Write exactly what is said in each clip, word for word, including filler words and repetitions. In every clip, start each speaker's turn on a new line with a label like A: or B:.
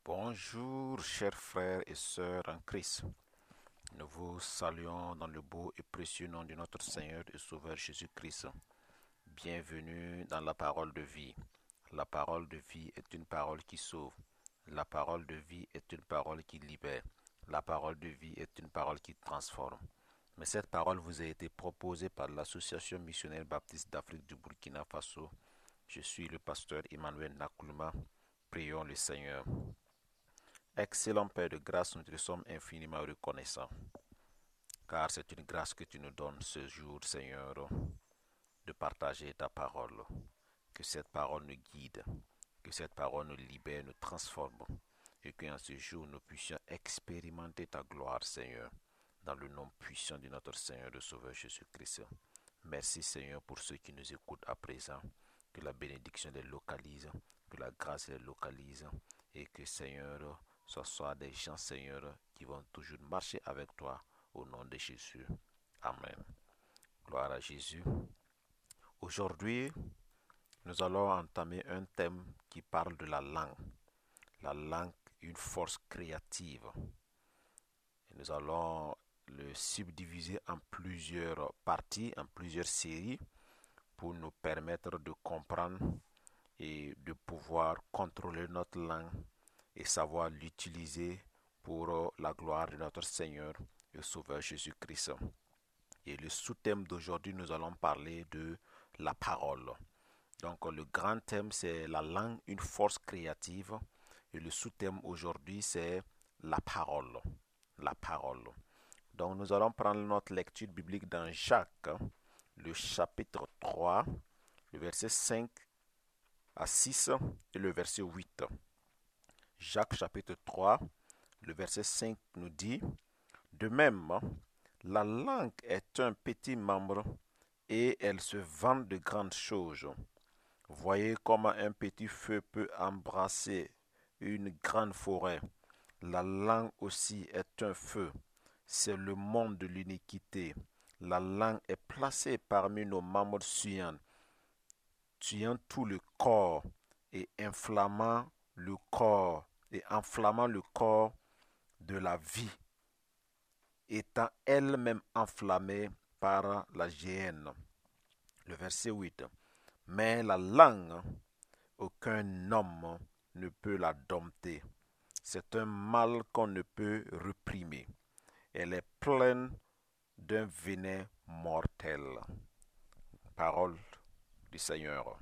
A: Bonjour, chers frères et sœurs en Christ. Nous vous saluons dans le beau et précieux nom de notre Seigneur et Sauveur Jésus-Christ. Bienvenue dans la parole de vie. La parole de vie est une parole qui sauve. La parole de vie est une parole qui libère. La parole de vie est une parole qui transforme. Mais cette parole vous a été proposée par l'Association missionnaire baptiste d'Afrique du Burkina Faso. Je suis le pasteur Emmanuel Nakulma. Prions le Seigneur. Excellent Père de grâce, nous te sommes infiniment reconnaissants, car c'est une grâce que tu nous donnes ce jour, Seigneur, de partager ta parole. Que cette parole nous guide, que cette parole nous libère, nous transforme, et qu'en ce jour nous puissions expérimenter ta gloire, Seigneur, dans le nom puissant de notre Seigneur et Sauveur Jésus-Christ. Merci, Seigneur, pour ceux qui nous écoutent à présent, que la bénédiction les localise, que la grâce les localise, et que, Seigneur, ce soit des gens, Seigneur, qui vont toujours marcher avec toi au nom de Jésus. Amen. Gloire à Jésus. Aujourd'hui, nous allons entamer un thème qui parle de la langue. La langue, une force créative. Et nous allons le subdiviser en plusieurs parties, en plusieurs séries, pour nous permettre de comprendre et de pouvoir contrôler notre langue et savoir l'utiliser pour la gloire de notre Seigneur et Sauveur Jésus-Christ. Et le sous-thème d'aujourd'hui, nous allons parler de la parole. Donc le grand thème, c'est la langue, une force créative. Et le sous-thème aujourd'hui, c'est la parole. La parole. Donc nous allons prendre notre lecture biblique dans Jacques, le chapitre trois, le verset cinq à six et le verset huit. Jacques chapitre trois, le verset cinq nous dit: de même, la langue est un petit membre et elle se vante de grandes choses. Voyez comment un petit feu peut embrasser une grande forêt. La langue aussi est un feu. C'est le monde de l'iniquité. La langue est placée parmi nos membres suants, tuant tout le corps et inflammant le corps et enflammant le corps de la vie, étant elle-même enflammée par la géhenne. Le verset huit. Mais la langue, aucun homme ne peut la dompter. C'est un mal qu'on ne peut réprimer. Elle est pleine d'un venin mortel. Parole du Seigneur.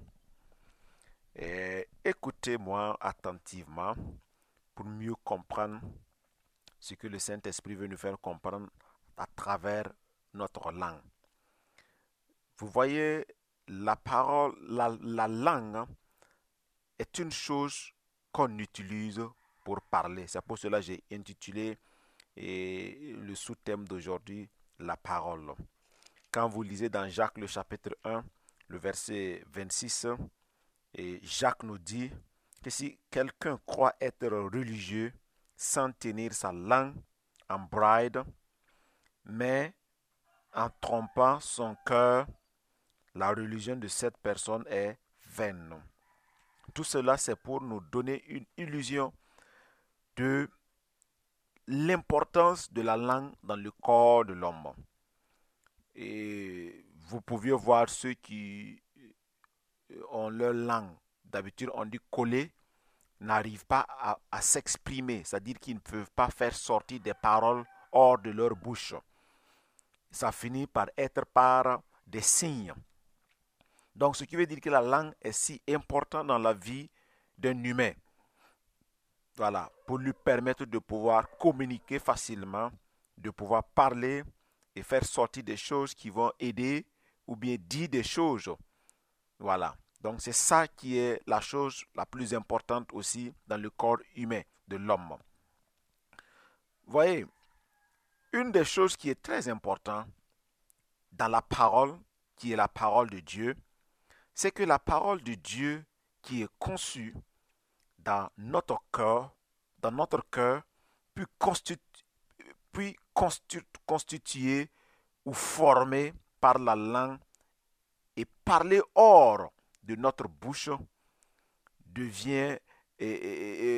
A: Et écoutez-moi attentivement pour mieux comprendre ce que le Saint-Esprit veut nous faire comprendre à travers notre langue. Vous voyez, la parole, la, la langue est une chose qu'on utilise pour parler. C'est pour cela que j'ai intitulé et le sous-thème d'aujourd'hui, la parole. Quand vous lisez dans Jacques le chapitre un, le verset vingt-six, et Jacques nous dit que si quelqu'un croit être religieux sans tenir sa langue en bride, mais en trompant son cœur, la religion de cette personne est vaine. Tout cela, c'est pour nous donner une illusion de l'importance de la langue dans le corps de l'homme. Et vous pouviez voir ceux qui ont leur langue, d'habitude on dit collée, n'arrivent pas à, à s'exprimer, c'est-à-dire qu'ils ne peuvent pas faire sortir des paroles hors de leur bouche. Ça finit par être par des signes. Donc ce qui veut dire que la langue est si importante dans la vie d'un humain. Voilà, pour lui permettre de pouvoir communiquer facilement, de pouvoir parler et faire sortir des choses qui vont aider ou bien dire des choses. Voilà. Donc c'est ça qui est la chose la plus importante aussi dans le corps humain de l'homme. Voyez, une des choses qui est très importante dans la parole, qui est la parole de Dieu, c'est que la parole de Dieu qui est conçue dans notre cœur, dans notre cœur, puis, constitu- puis constitu- constituée ou formée par la langue et parlée hors de notre bouche devient une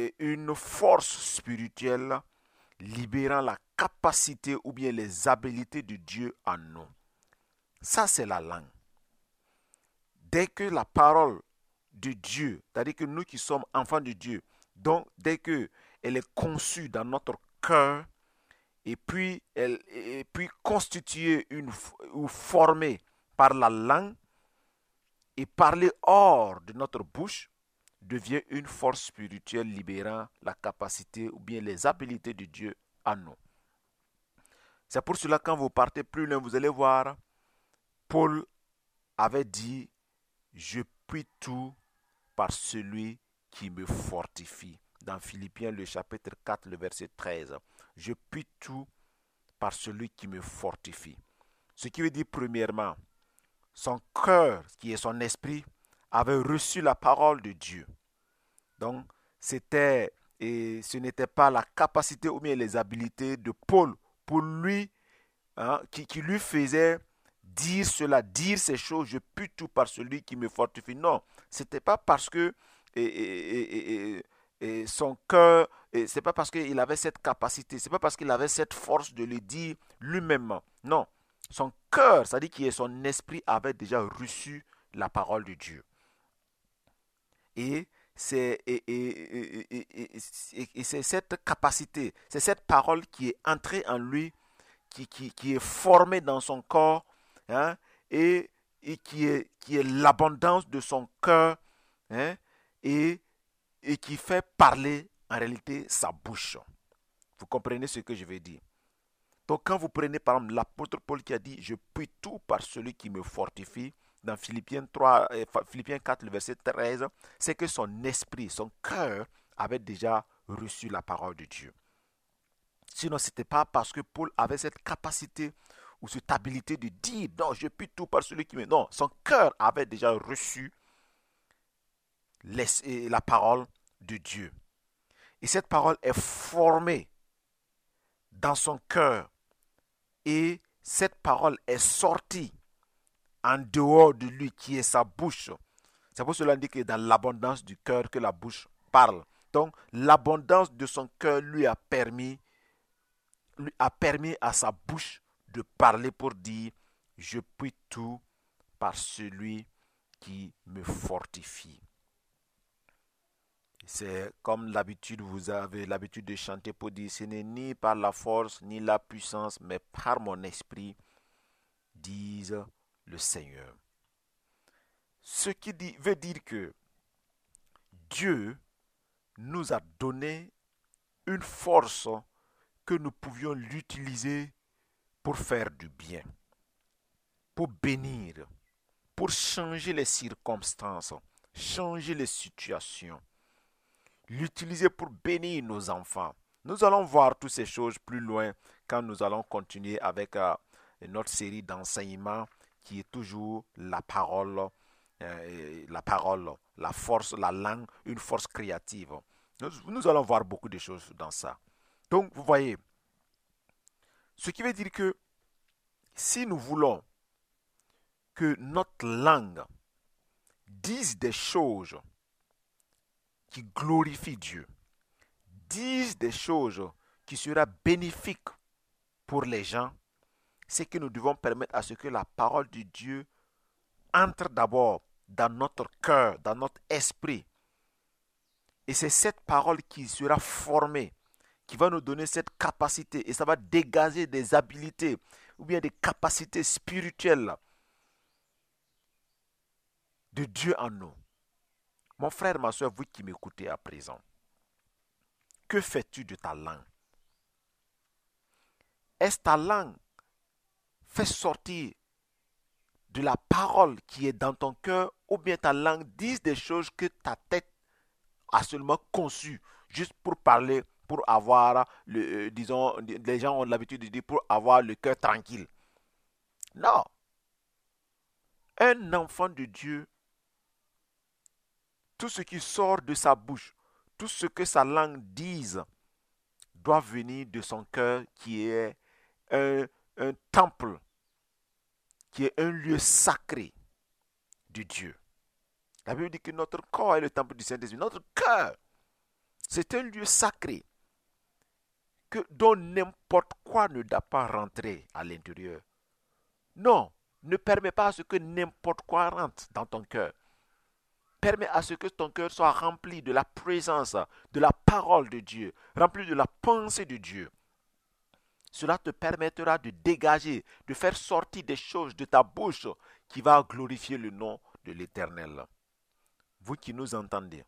A: une force spirituelle libérant la capacité ou bien les habiletés de Dieu en nous. Ça, c'est la langue. Dès que la parole de Dieu, c'est-à-dire que nous qui sommes enfants de Dieu, donc dès que elle est conçue dans notre cœur et puis elle et puis constituée une, ou formée par la langue et parlée hors de notre bouche, devient une force spirituelle libérant la capacité ou bien les habiletés de Dieu en nous. C'est pour cela que quand vous partez plus loin, vous allez voir, Paul avait dit, je puis tout par celui qui me fortifie. Dans Philippiens, le chapitre quatre, le verset treize. Je puis tout par celui qui me fortifie. Ce qui veut dire, premièrement, son cœur, qui est son esprit, avait reçu la parole de Dieu. Donc, c'était, et ce n'était pas la capacité ou bien les habiletés de Paul pour lui, hein, qui, qui lui faisait dire cela, dire ces choses, je puis tout par celui qui me fortifie. Non, ce n'était pas parce que et, et, et, et son cœur, c'est pas parce qu'il avait cette capacité, c'est pas parce qu'il avait cette force de le dire lui-même. Non, son cœur, c'est-à-dire que son esprit avait déjà reçu la parole de Dieu. Et c'est, et, et, et, et, et c'est cette capacité, c'est cette parole qui est entrée en lui, qui, qui, qui est formée dans son corps, hein, et, et qui est, qui est l'abondance de son cœur, hein, et, et qui fait parler en réalité sa bouche. Vous comprenez ce que je veux dire? Donc quand vous prenez par exemple l'apôtre Paul qui a dit « Je puis tout par celui qui me fortifie », dans Philippiens, trois, euh, Philippiens quatre, le verset treize, c'est que son esprit, son cœur avait déjà reçu la parole de Dieu. Sinon, ce n'était pas parce que Paul avait cette capacité ou cette habilité de dire « Non, je puis tout par celui qui me... » Non, son cœur avait déjà reçu les, la parole de Dieu. Et cette parole est formée dans son cœur. Et cette parole est sortie en dehors de lui, qui est sa bouche. C'est pour cela qu'on dit que dans l'abondance du cœur que la bouche parle. Donc, l'abondance de son cœur lui a permis, lui a permis à sa bouche de parler pour dire « Je puis tout par celui qui me fortifie ». C'est comme l'habitude, vous avez l'habitude de chanter pour dire « Ce n'est ni par la force, ni la puissance, mais par mon esprit, dise le Seigneur ». Ce qui dit, veut dire que Dieu nous a donné une force que nous pouvions l'utiliser pour faire du bien, pour bénir, pour changer les circonstances, changer les situations, l'utiliser pour bénir nos enfants. Nous allons voir toutes ces choses plus loin quand nous allons continuer avec euh, notre série d'enseignements qui est toujours la parole, euh, la parole, la force, la langue, une force créative. Nous, nous allons voir beaucoup de choses dans ça. Donc, vous voyez, ce qui veut dire que si nous voulons que notre langue dise des choses qui glorifient Dieu, dise des choses qui seraient bénéfiques pour les gens, c'est que nous devons permettre à ce que la parole de Dieu entre d'abord dans notre cœur, dans notre esprit. Et c'est cette parole qui sera formée, qui va nous donner cette capacité, et ça va dégager des habiletés ou bien des capacités spirituelles de Dieu en nous. Mon frère, ma soeur, vous qui m'écoutez à présent, que fais-tu de ta langue? Est-ce ta langue fait sortir de la parole qui est dans ton cœur, ou bien ta langue dit des choses que ta tête a seulement conçues juste pour parler, pour avoir, le, euh, disons, les gens ont l'habitude de dire pour avoir le cœur tranquille. Non. Un enfant de Dieu, tout ce qui sort de sa bouche, tout ce que sa langue dise, doit venir de son cœur qui est un, un temple, qui est un lieu sacré de Dieu. La Bible dit que notre corps est le temple du Saint-Esprit. Notre cœur C'est un lieu sacré que, dont n'importe quoi ne doit pas rentrer à l'intérieur. Non, ne permets pas à ce que n'importe quoi rentre dans ton cœur. Permets à ce que ton cœur soit rempli de la présence, de la parole de Dieu, rempli de la pensée de Dieu. Cela te permettra de dégager, de faire sortir des choses de ta bouche qui va glorifier le nom de l'Éternel. Vous qui nous entendez,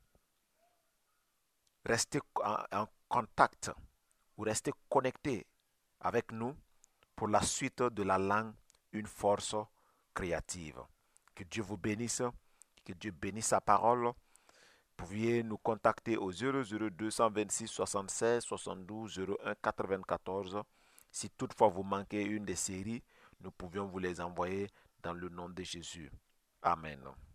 A: restez en contact ou restez connectés avec nous pour la suite de la langue Une force créative. Que Dieu vous bénisse, que Dieu bénisse sa parole. Vous pouviez nous contacter au zéro zéro deux cent vingt-six soixante-seize soixante-douze zéro un quatre-vingt-quatorze. Si toutefois vous manquez une des séries, nous pouvions vous les envoyer dans le nom de Jésus. Amen.